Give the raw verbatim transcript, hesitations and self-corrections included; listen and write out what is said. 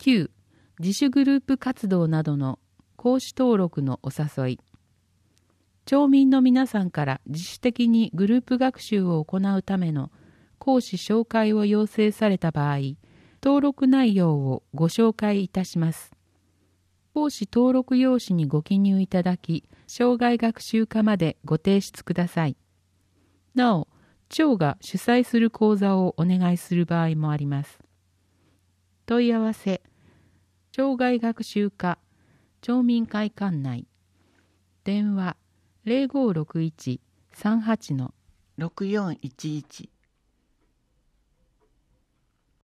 きゅう、自主グループ活動などの講師登録のお誘い。町民の皆さんから自主的にグループ学習を行うための講師紹介を要請された場合、登録内容をご紹介いたします。講師登録用紙にご記入いただき、生涯学習課までご提出ください。なお、町が主催する講座をお願いする場合もあります。問い合わせ、生涯学習課、町民会館内、電話 ゼロごろくいち さんはち のろくよんいちいち